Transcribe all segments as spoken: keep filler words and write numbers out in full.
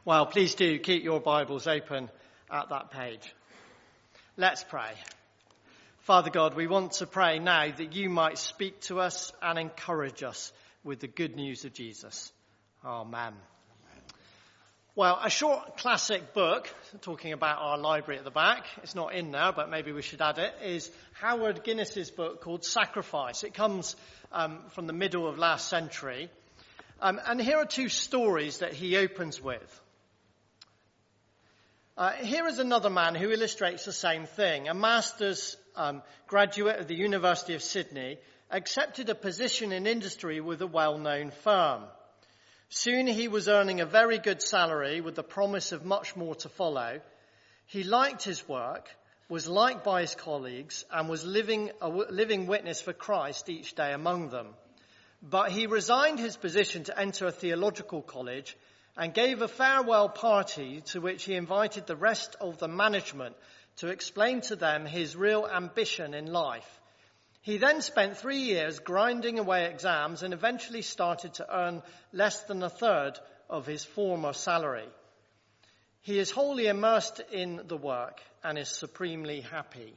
Well, please do keep your Bibles open at that page. Let's pray. Father God, we want to pray now that you might speak to us and encourage us with the good news of Jesus. Amen. Well, a short classic book, talking about our library at the back, it's not in now, but maybe we should add it, is Howard Guinness's book called Sacrifice. It comes um, from the middle of last century. Um, and here are two stories that he opens with. Uh, here is another man who illustrates the same thing. A master's um, graduate of the University of Sydney accepted a position in industry with a well-known firm. Soon he was earning a very good salary with the promise of much more to follow. He liked his work, was liked by his colleagues, and was living a living witness for Christ each day among them. But he resigned his position to enter a theological college and gave a farewell party to which he invited the rest of the management to explain to them his real ambition in life. He then spent three years grinding away exams and eventually started to earn less than a third of his former salary. He is wholly immersed in the work and is supremely happy.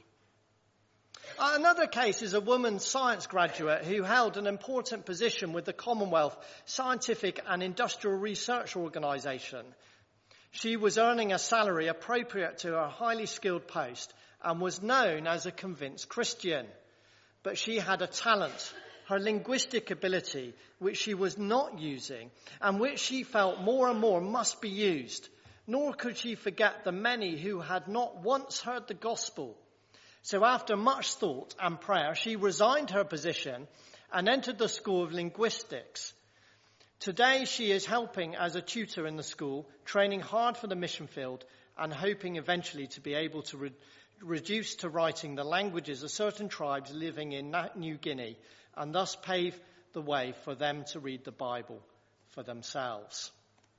Another case is a woman science graduate who held an important position with the Commonwealth Scientific and Industrial Research Organisation. She was earning a salary appropriate to her highly skilled post and was known as a convinced Christian. But she had a talent, her linguistic ability, which she was not using and which she felt more and more must be used. Nor could she forget the many who had not once heard the gospel. So after much thought and prayer, she resigned her position and entered the School of Linguistics. Today, she is helping as a tutor in the school, training hard for the mission field and hoping eventually to be able to re- reduce to writing the languages of certain tribes living in New Guinea and thus pave the way for them to read the Bible for themselves.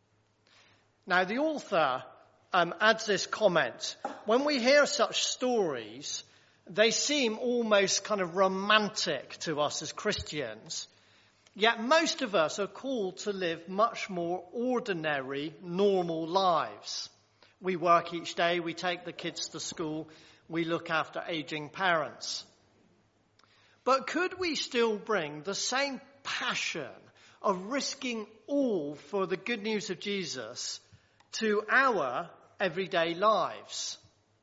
Now, the author um, adds this comment. When we hear such stories, they seem almost kind of romantic to us as Christians, yet most of us are called to live much more ordinary, normal lives. We work each day, we take the kids to school, we look after aging parents. But could we still bring the same passion of risking all for the good news of Jesus to our everyday lives?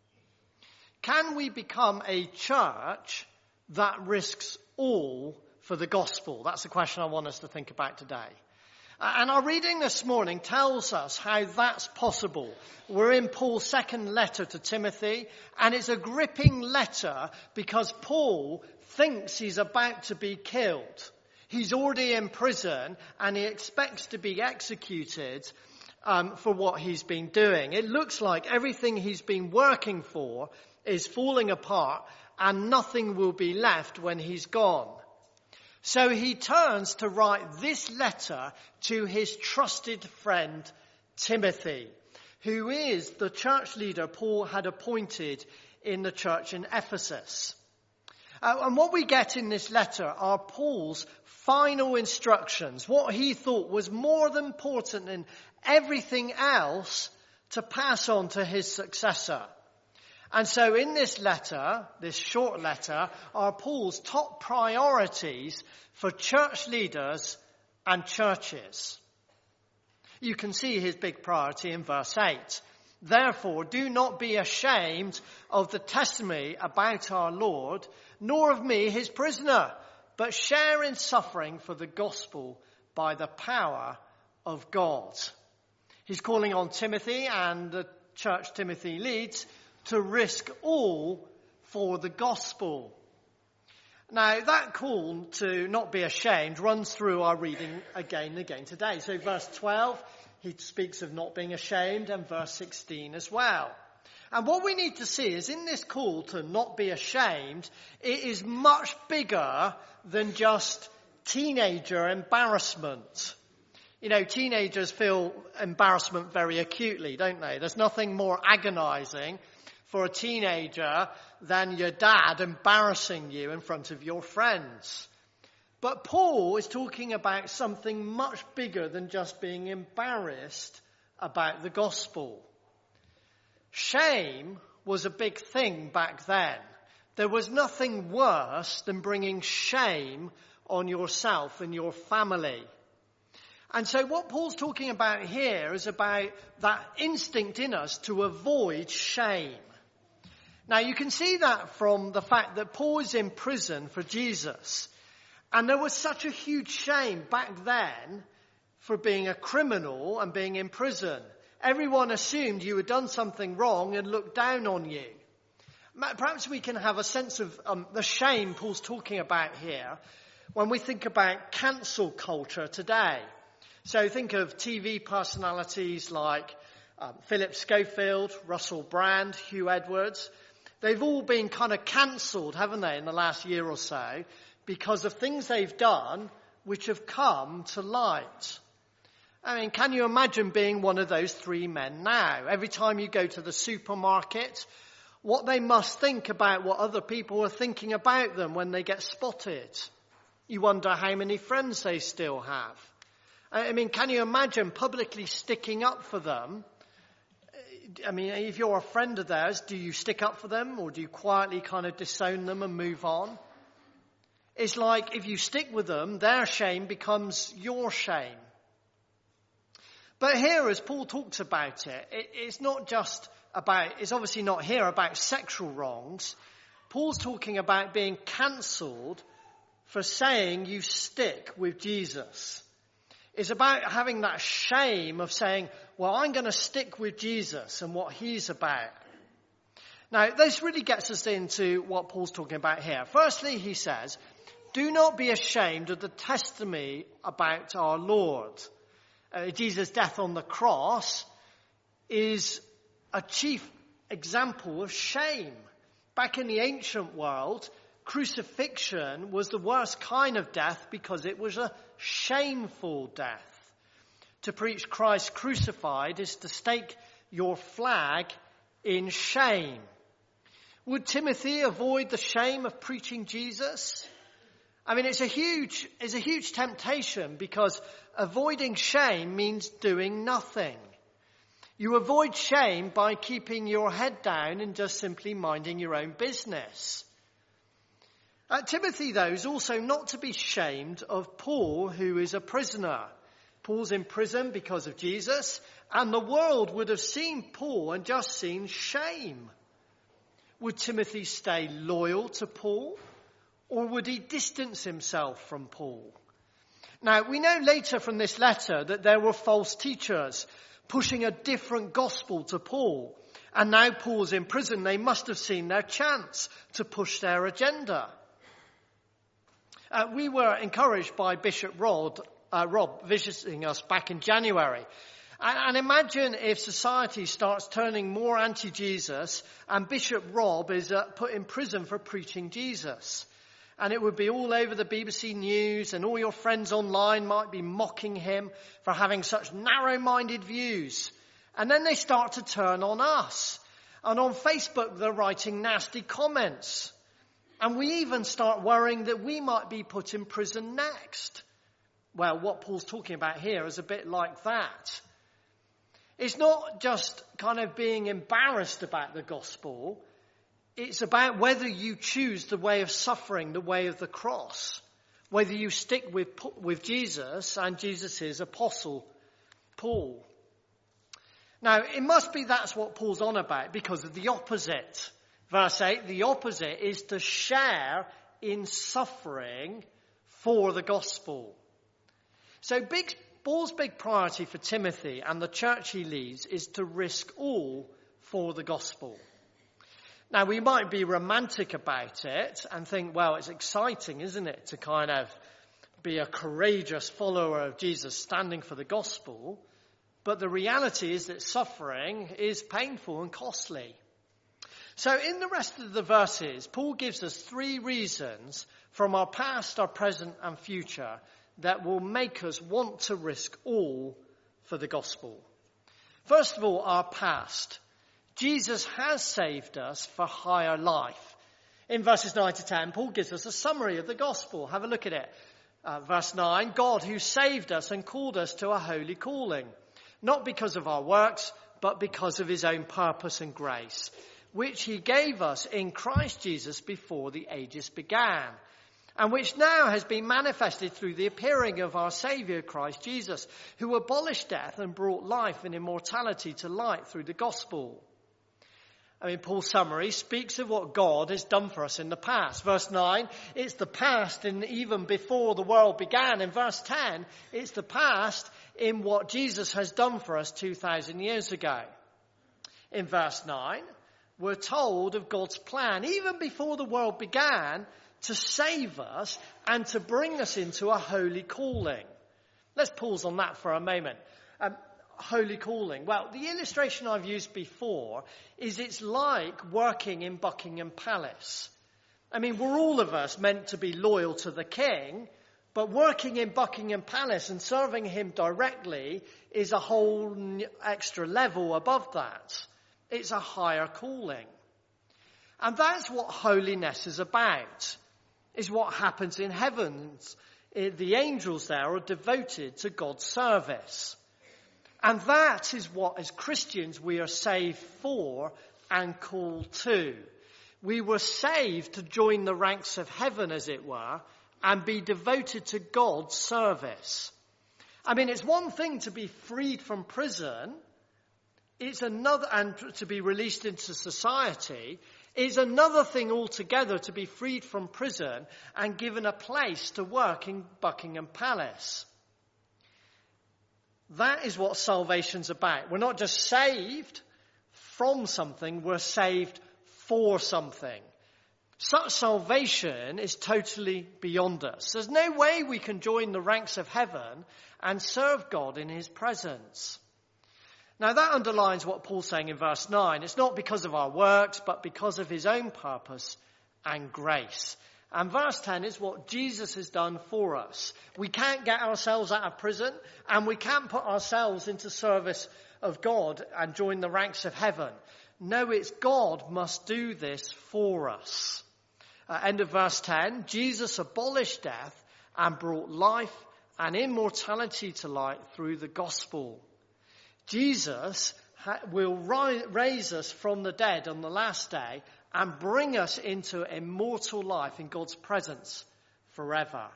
Can we become a church that risks all for the gospel? That's the question I want us to think about today. And our reading this morning tells us how that's possible. We're in Paul's second letter to Timothy, and it's a gripping letter because Paul thinks he's about to be killed. He's already in prison, and he expects to be executed um, for what he's been doing. It looks like everything he's been working for is falling apart and nothing will be left when he's gone. So he turns to write this letter to his trusted friend Timothy, who is the church leader Paul had appointed in the church in Ephesus. Uh, and what we get in this letter are Paul's final instructions, what he thought was more than important than everything else to pass on to his successor. And so in this letter, this short letter, are Paul's top priorities for church leaders and churches. You can see his big priority in verse eight. Therefore, do not be ashamed of the testimony about our Lord, nor of me, his prisoner, but share in suffering for the gospel by the power of God. He's calling on Timothy and the church Timothy leads to risk all for the gospel. Now, that call to not be ashamed runs through our reading again and again today. So verse twelve, he speaks of not being ashamed, and verse sixteen as well. And what we need to see is in this call to not be ashamed, it is much bigger than just teenager embarrassment. You know, teenagers feel embarrassment very acutely, don't they? There's nothing more agonizing for a teenager than your dad embarrassing you in front of your friends. But Paul is talking about something much bigger than just being embarrassed about the gospel. Shame was a big thing back then. There was nothing worse than bringing shame on yourself and your family. And so what Paul's talking about here is about that instinct in us to avoid shame. Now you can see that from the fact that Paul is in prison for Jesus. And there was such a huge shame back then for being a criminal and being in prison. Everyone assumed you had done something wrong and looked down on you. Perhaps we can have a sense of um, the shame Paul's talking about here when we think about cancel culture today. So think of T V personalities like um, Philip Schofield, Russell Brand, Hugh Edwards. They've all been kind of cancelled, haven't they, in the last year or so because of things they've done which have come to light. I mean, can you imagine being one of those three men now? Every time you go to the supermarket, what they must think about what other people are thinking about them when they get spotted. You wonder how many friends they still have. I mean, can you imagine publicly sticking up for them? I mean, if you're a friend of theirs, do you stick up for them or do you quietly kind of disown them and move on? It's like if you stick with them, their shame becomes your shame. But here, as Paul talks about it, it it's not just about, it's obviously not here about sexual wrongs. Paul's talking about being cancelled for saying you stick with Jesus. It's about having that shame of saying, well, I'm going to stick with Jesus and what he's about. Now, this really gets us into what Paul's talking about here. Firstly, he says, do not be ashamed of the testimony about our Lord. Uh, Jesus' death on the cross is a chief example of shame. Back in the ancient world, crucifixion was the worst kind of death because it was a shameful death. To preach Christ crucified is to stake your flag in shame. Would Timothy avoid the shame of preaching Jesus? I mean, it's a huge, it's a huge temptation because avoiding shame means doing nothing. You avoid shame by keeping your head down and just simply minding your own business. Uh, Timothy, though, is also not to be shamed of Paul, who is a prisoner. Paul's in prison because of Jesus, and the world would have seen Paul and just seen shame. Would Timothy stay loyal to Paul, or would he distance himself from Paul? Now, we know later from this letter that there were false teachers pushing a different gospel to Paul. And now Paul's in prison, they must have seen their chance to push their agenda. Uh, we were encouraged by Bishop Rod, uh, Rob visiting us back in January. And, and imagine if society starts turning more anti-Jesus and Bishop Rob is uh, put in prison for preaching Jesus. And it would be all over the B B C News and all your friends online might be mocking him for having such narrow-minded views. And then they start to turn on us. And on Facebook they're writing nasty comments. And we even start worrying that we might be put in prison next. Well, what Paul's talking about here is a bit like that. It's not just kind of being embarrassed about the gospel. It's about whether you choose the way of suffering, the way of the cross. Whether you stick with, with Jesus and Jesus' apostle, Paul. Now, it must be that's what Paul's on about because of the opposite. Verse eight, the opposite is to share in suffering for the gospel. So big, Paul's big priority for Timothy and the church he leads is to risk all for the gospel. Now, we might be romantic about it and think, well, it's exciting, isn't it, to kind of be a courageous follower of Jesus standing for the gospel. But the reality is that suffering is painful and costly. So in the rest of the verses, Paul gives us three reasons from our past, our present and future that will make us want to risk all for the gospel. First of all, our past. Jesus has saved us for higher life. In verses nine to ten, Paul gives us a summary of the gospel. Have a look at it. Uh, verse nine, God who saved us and called us to a holy calling, not because of our works, but because of his own purpose and grace, which he gave us in Christ Jesus before the ages began, and which now has been manifested through the appearing of our Saviour Christ Jesus, who abolished death and brought life and immortality to light through the gospel. I mean, Paul's summary speaks of what God has done for us in the past. Verse nine, it's the past in even before the world began. In verse ten, it's the past in what Jesus has done for us two thousand years ago. In verse nine, we're told of God's plan, even before the world began, to save us and to bring us into a holy calling. Let's pause on that for a moment. Um, holy calling. Well, the illustration I've used before is it's like working in Buckingham Palace. I mean, we're all of us meant to be loyal to the king, but working in Buckingham Palace and serving him directly is a whole extra level above that. It's a higher calling. And that's what holiness is about, is what happens in heavens. The angels there are devoted to God's service. And that is what, as Christians, we are saved for and called to. We were saved to join the ranks of heaven, as it were, and be devoted to God's service. I mean, it's one thing to be freed from prison. It's another, and to be released into society. It's another thing altogether to be freed from prison and given a place to work in Buckingham Palace. That is what salvation's about. We're not just saved from something, we're saved for something. Such salvation is totally beyond us. There's no way we can join the ranks of heaven and serve God in his presence. Now that underlines what Paul's saying in verse nine. It's not because of our works, but because of his own purpose and grace. And verse ten is what Jesus has done for us. We can't get ourselves out of prison, and we can't put ourselves into service of God and join the ranks of heaven. No, it's God must do this for us. Uh, end of verse ten, Jesus abolished death and brought life and immortality to light through the gospel. Jesus ha- will ri- raise us from the dead on the last day and bring us into immortal life in God's presence forever.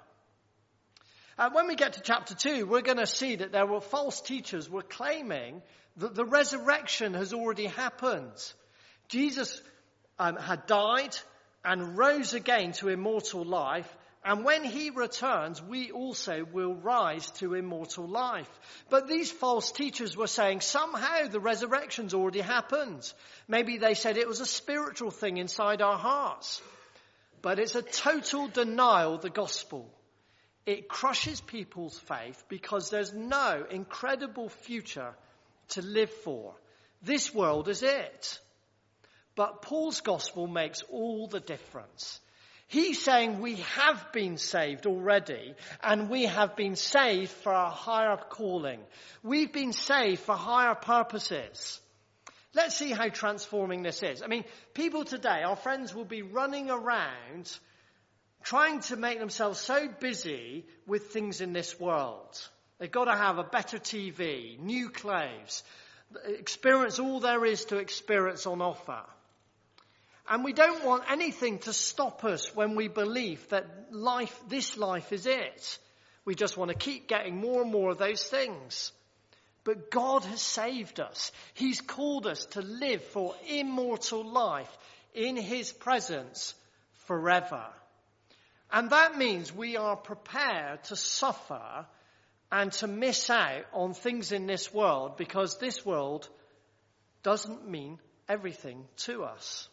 And when we get to chapter two, we're going to see that there were false teachers who were claiming that the resurrection has already happened. Jesus um, had died and rose again to immortal life. And when he returns, we also will rise to immortal life. But these false teachers were saying somehow the resurrection's already happened. Maybe they said it was a spiritual thing inside our hearts. But it's a total denial of the gospel. It crushes people's faith because there's no incredible future to live for. This world is it. But Paul's gospel makes all the difference. He's saying we have been saved already, and we have been saved for a higher calling. We've been saved for higher purposes. Let's see how transforming this is. I mean, people today, our friends, will be running around trying to make themselves so busy with things in this world. They've got to have a better T V, new clothes, experience all there is to experience on offer. And we don't want anything to stop us when we believe that life, this life is it. We just want to keep getting more and more of those things. But God has saved us. He's called us to live for immortal life in his presence forever. And that means we are prepared to suffer and to miss out on things in this world because this world doesn't mean everything to us.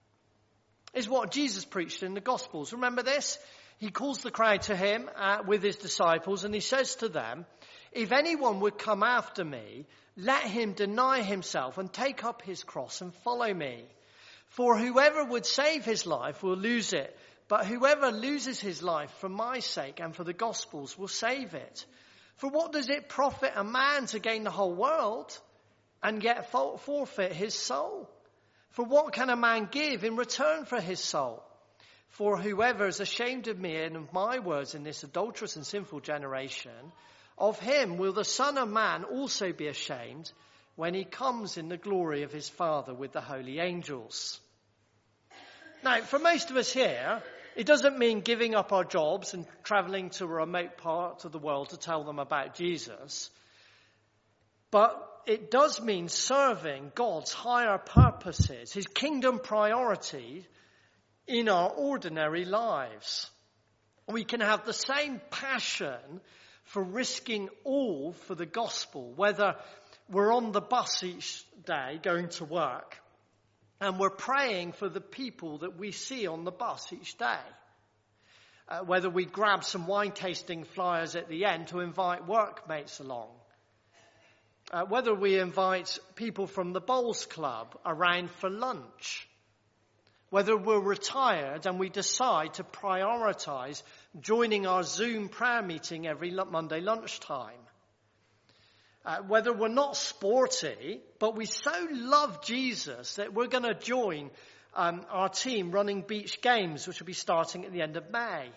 Is what Jesus preached in the Gospels. Remember this? He calls the crowd to him uh, with his disciples, and he says to them, if anyone would come after me, let him deny himself and take up his cross and follow me. For whoever would save his life will lose it, but whoever loses his life for my sake and for the Gospel's will save it. For what does it profit a man to gain the whole world and yet forfeit his soul? For what can a man give in return for his soul? For whoever is ashamed of me and of my words in this adulterous and sinful generation, Of him will the Son of Man also be ashamed when he comes in the glory of his Father with the holy angels. Now, for most of us here, it doesn't mean giving up our jobs and travelling to a remote part of the world to tell them about Jesus. But it does mean serving God's higher purposes, his kingdom priority in our ordinary lives. We can have the same passion for risking all for the gospel, whether we're on the bus each day going to work and we're praying for the people that we see on the bus each day. Uh, whether we grab some wine tasting flyers at the end to invite workmates along. Uh, whether we invite people from the bowls club around for lunch. Whether we're retired and we decide to prioritize joining our Zoom prayer meeting every Monday lunchtime. Uh, whether we're not sporty, but we so love Jesus that we're going to join um, our team running beach games, which will be starting at the end of May.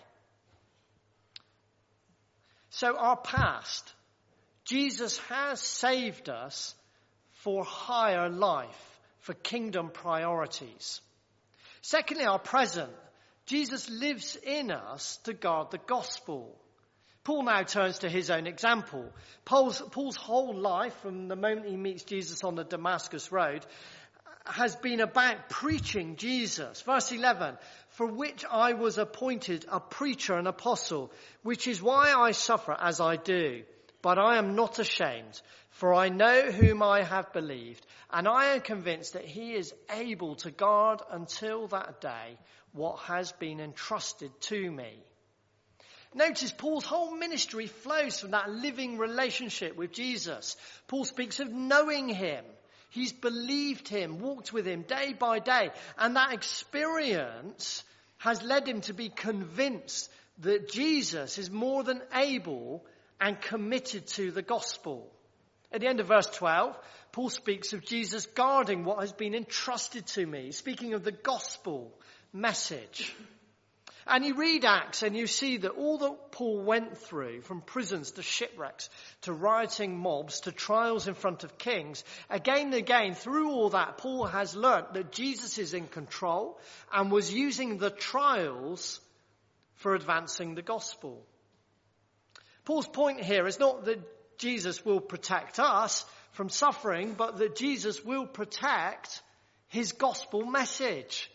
So our past, Jesus has saved us for higher life, for kingdom priorities. Secondly, our present, Jesus lives in us to guard the gospel. Paul now turns to his own example. Paul's, Paul's whole life, from the moment he meets Jesus on the Damascus Road, has been about preaching Jesus. Verse eleven, for which I was appointed a preacher and apostle, which is why I suffer as I do. But I am not ashamed, for I know whom I have believed, and I am convinced that he is able to guard until that day what has been entrusted to me. Notice Paul's whole ministry flows from that living relationship with Jesus. Paul speaks of knowing him. He's believed him, walked with him day by day. And that experience has led him to be convinced that Jesus is more than able and committed to the gospel. At the end of verse twelve, Paul speaks of Jesus guarding what has been entrusted to me, speaking of the gospel message. And you read Acts and you see that all that Paul went through, from prisons to shipwrecks, to rioting mobs, to trials in front of kings, again and again, through all that, Paul has learnt that Jesus is in control and was using the trials for advancing the gospel. Paul's point here is not that Jesus will protect us from suffering, but that Jesus will protect his gospel message.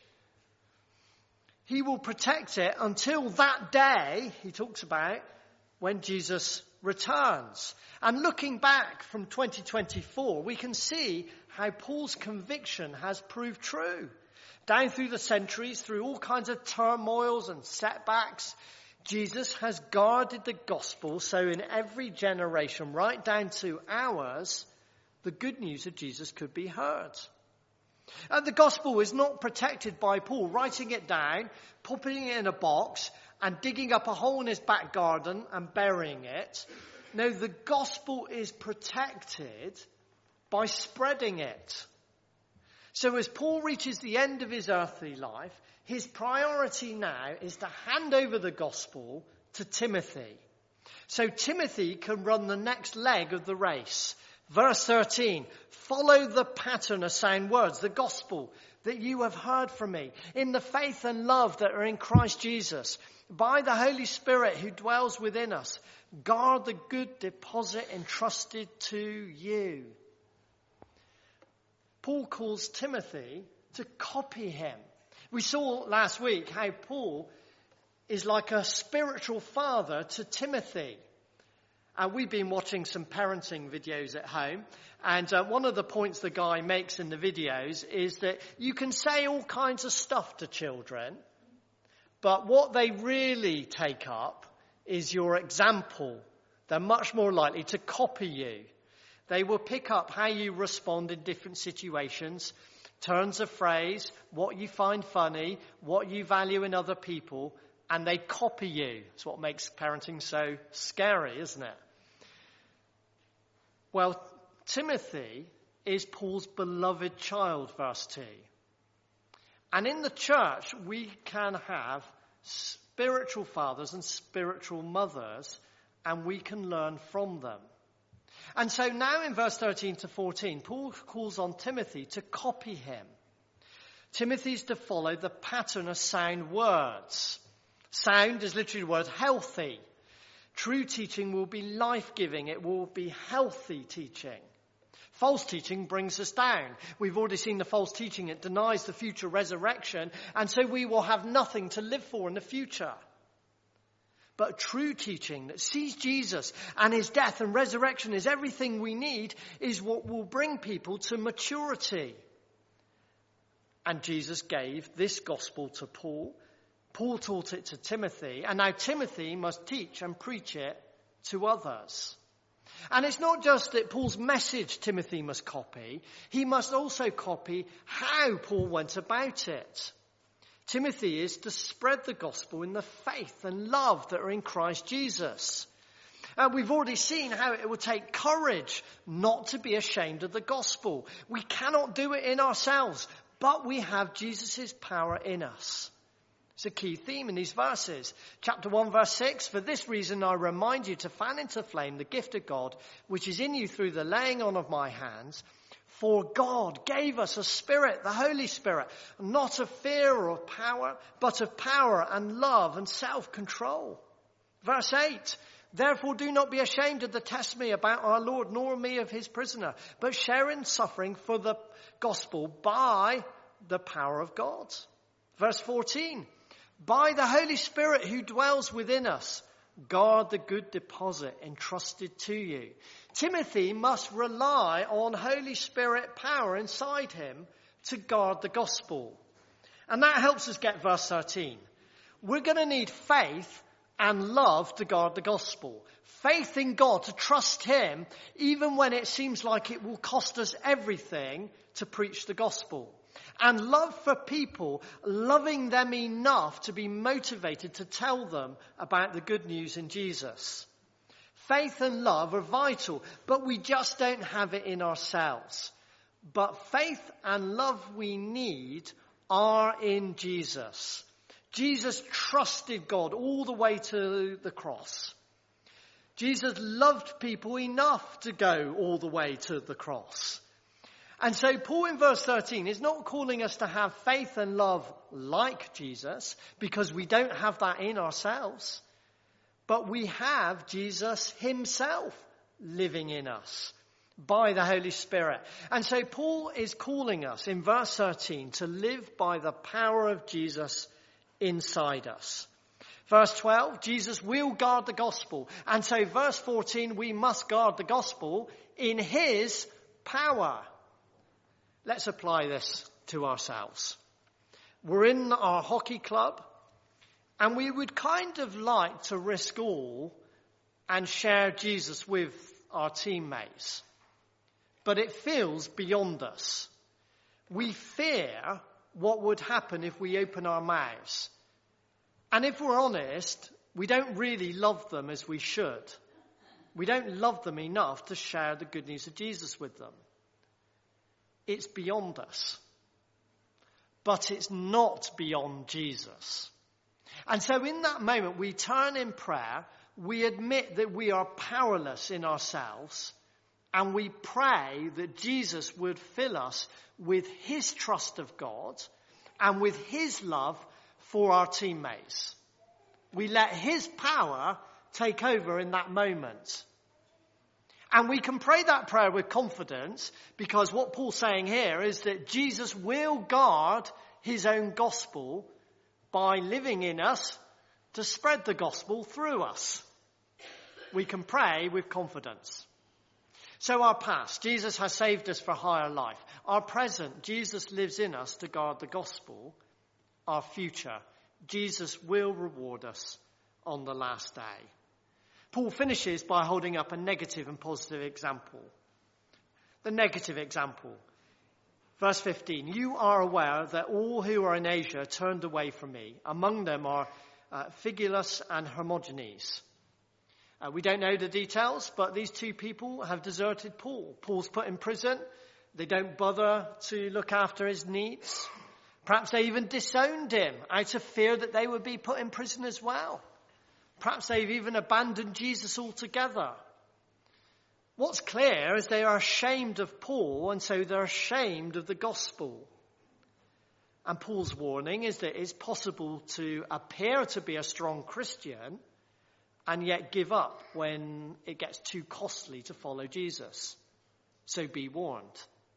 He will protect it until that day, he talks about, when Jesus returns. And looking back from twenty twenty-four, we can see how Paul's conviction has proved true. Down through the centuries, through all kinds of turmoils and setbacks, Jesus has guarded the gospel, so in every generation, right down to ours, the good news of Jesus could be heard. And the gospel is not protected by Paul writing it down, popping it in a box, and digging up a hole in his back garden and burying it. No, the gospel is protected by spreading it. So as Paul reaches the end of his earthly life, his priority now is to hand over the gospel to Timothy. So Timothy can run the next leg of the race. Verse thirteen, follow the pattern of sound words, the gospel that you have heard from me, in the faith and love that are in Christ Jesus, by the Holy Spirit who dwells within us. Guard the good deposit entrusted to you. Paul calls Timothy to copy him. We saw last week how Paul is like a spiritual father to Timothy. Uh, we've been watching some parenting videos at home, and uh, one of the points the guy makes in the videos is that you can say all kinds of stuff to children, but what they really take up is your example. They're much more likely to copy you. They will pick up how you respond in different situations, turns of phrase, what you find funny, what you value in other people, and they copy you. It's what makes parenting so scary, isn't it? Well, Timothy is Paul's beloved child, verse two. And in the church, we can have spiritual fathers and spiritual mothers and we can learn from them. And so now in verse thirteen to fourteen, Paul calls on Timothy to copy him. Timothy's to follow the pattern of sound words. Sound is literally the word healthy. True teaching will be life-giving. It will be healthy teaching. False teaching brings us down. We've already seen the false teaching. It denies the future resurrection, and so we will have nothing to live for in the future. But true teaching that sees Jesus and his death and resurrection as everything we need is what will bring people to maturity. And Jesus gave this gospel to Paul. Paul taught it to Timothy, and now Timothy must teach and preach it to others. And it's not just that Paul's message Timothy must copy, he must also copy how Paul went about it. Timothy is to spread the gospel in the faith and love that are in Christ Jesus. Uh, we've already seen how it will take courage not to be ashamed of the gospel. We cannot do it in ourselves, but we have Jesus' power in us. It's a key theme in these verses. Chapter one, verse six, for this reason I remind you to fan into flame the gift of God, which is in you through the laying on of my hands. For God gave us a spirit, the Holy Spirit, not of fear or of power, but of power and love and self-control. Verse eight, therefore do not be ashamed of the testimony about our Lord, nor me of his prisoner, but share in suffering for the gospel by the power of God. Verse fourteen, by the Holy Spirit who dwells within us, guard the good deposit entrusted to you. Timothy must rely on Holy Spirit power inside him to guard the gospel. And that helps us get verse thirteen. We're going to need faith and love to guard the gospel. Faith in God, to trust him, even when it seems like it will cost us everything to preach the gospel. And love for people, loving them enough to be motivated to tell them about the good news in Jesus. Faith and love are vital, but we just don't have it in ourselves. But faith and love we need are in Jesus. Jesus trusted God all the way to the cross. Jesus loved people enough to go all the way to the cross. And so Paul in verse thirteen is not calling us to have faith and love like Jesus, because we don't have that in ourselves. But we have Jesus himself living in us by the Holy Spirit. And so Paul is calling us in verse thirteen to live by the power of Jesus inside us. Verse twelve, Jesus will guard the gospel. And so verse fourteen, we must guard the gospel in his power. Let's apply this to ourselves. We're in our hockey club, and we would kind of like to risk all and share Jesus with our teammates. But it feels beyond us. We fear what would happen if we open our mouths. And if we're honest, we don't really love them as we should. We don't love them enough to share the good news of Jesus with them. It's beyond us. But it's not beyond Jesus. And so in that moment, we turn in prayer, we admit that we are powerless in ourselves, and we pray that Jesus would fill us with his trust of God and with his love for our teammates. We let his power take over in that moment. And we can pray that prayer with confidence, because what Paul's saying here is that Jesus will guard his own gospel by living in us to spread the gospel through us. We can pray with confidence. So our past, Jesus has saved us for higher life. Our present, Jesus lives in us to guard the gospel. Our future, Jesus will reward us on the last day. Paul finishes by holding up a negative and positive example. The negative example. Verse fifteen, you are aware that all who are in Asia turned away from me. Among them are uh, Phygelus and Hermogenes. Uh, we don't know the details, but these two people have deserted Paul. Paul's put in prison. They don't bother to look after his needs. Perhaps they even disowned him out of fear that they would be put in prison as well. Perhaps they've even abandoned Jesus altogether. What's clear is they are ashamed of Paul, and so they're ashamed of the gospel. And Paul's warning is that it's possible to appear to be a strong Christian and yet give up when it gets too costly to follow Jesus. So be warned.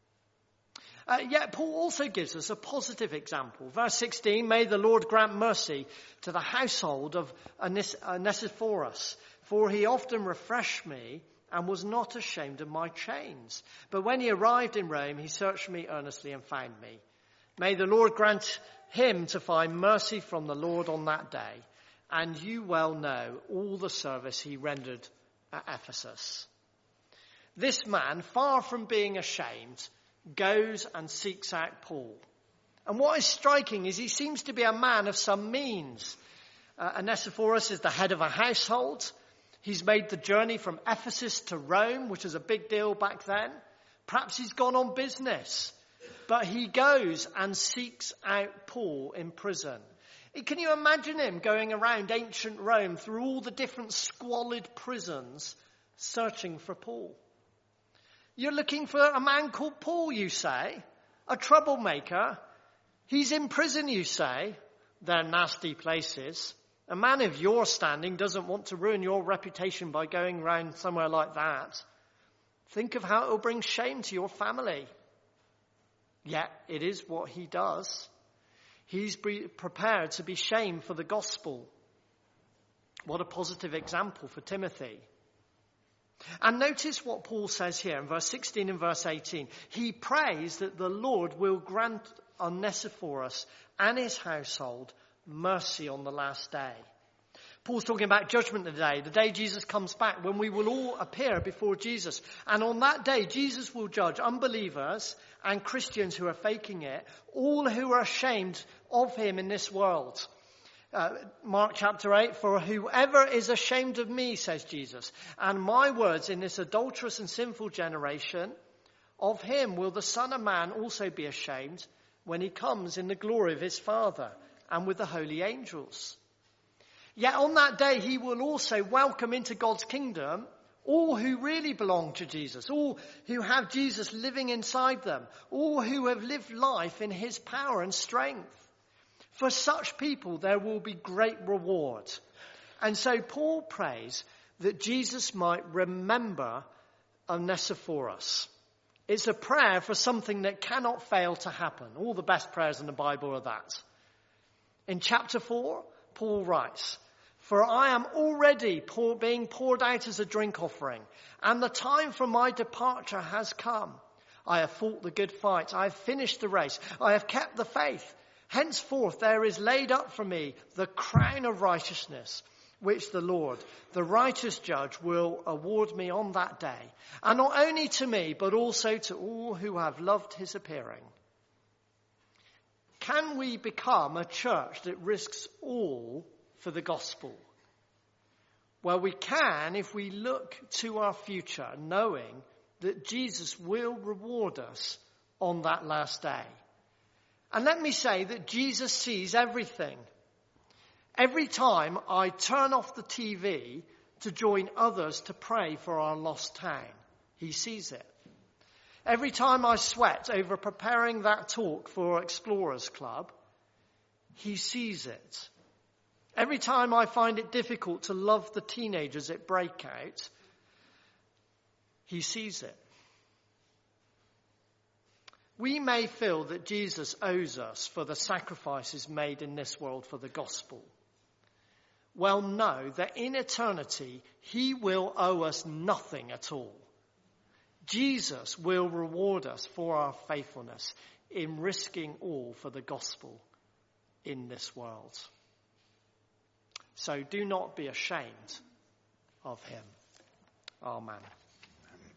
Uh, yet Paul also gives us a positive example. Verse sixteen, may the Lord grant mercy to the household of Onesiphorus, for he often refreshed me and was not ashamed of my chains. But when he arrived in Rome, he searched me earnestly and found me. May the Lord grant him to find mercy from the Lord on that day. And you well know all the service he rendered at Ephesus. This man, far from being ashamed, goes and seeks out Paul. And what is striking is he seems to be a man of some means. Uh, Onesiphorus is the head of a household. He's made the journey from Ephesus to Rome, which was a big deal back then. Perhaps he's gone on business. But he goes and seeks out Paul in prison. Can you imagine him going around ancient Rome through all the different squalid prisons searching for Paul? You're looking for a man called Paul, you say? A troublemaker? He's in prison, you say? They're nasty places. A man of your standing doesn't want to ruin your reputation by going around somewhere like that. Think of how it will bring shame to your family. Yet it is what he does. He's prepared to be shamed for the gospel. What a positive example for Timothy. And notice what Paul says here in verse sixteen and verse eighteen. He prays that the Lord will grant Onesiphorus and his household mercy on the last day. Paul's talking about judgment today, the day Jesus comes back, when we will all appear before Jesus. And on that day, Jesus will judge unbelievers and Christians who are faking it, all who are ashamed of him in this world. Uh, Mark chapter eight, for whoever is ashamed of me, says Jesus, and my words in this adulterous and sinful generation, of him will the Son of Man also be ashamed when he comes in the glory of his Father and with the holy angels. Yet on that day he will also welcome into God's kingdom all who really belong to Jesus, all who have Jesus living inside them, all who have lived life in his power and strength. For such people there will be great reward. And so Paul prays that Jesus might remember Onesiphorus. It's a prayer for something that cannot fail to happen. All the best prayers in the Bible are that. In chapter four, Paul writes, for I am already pour, being poured out as a drink offering, and the time for my departure has come. I have fought the good fight. I have finished the race. I have kept the faith. Henceforth there is laid up for me the crown of righteousness, which the Lord, the righteous judge, will award me on that day. And not only to me, but also to all who have loved his appearing. Can we become a church that risks all for the gospel? Well, we can if we look to our future, knowing that Jesus will reward us on that last day. And let me say that Jesus sees everything. Every time I turn off the T V to join others to pray for our lost town, he sees it. Every time I sweat over preparing that talk for Explorers Club, he sees it. Every time I find it difficult to love the teenagers at Breakout, he sees it. We may feel that Jesus owes us for the sacrifices made in this world for the gospel. Well, know that in eternity, he will owe us nothing at all. Jesus will reward us for our faithfulness in risking all for the gospel in this world. So do not be ashamed of him. Amen.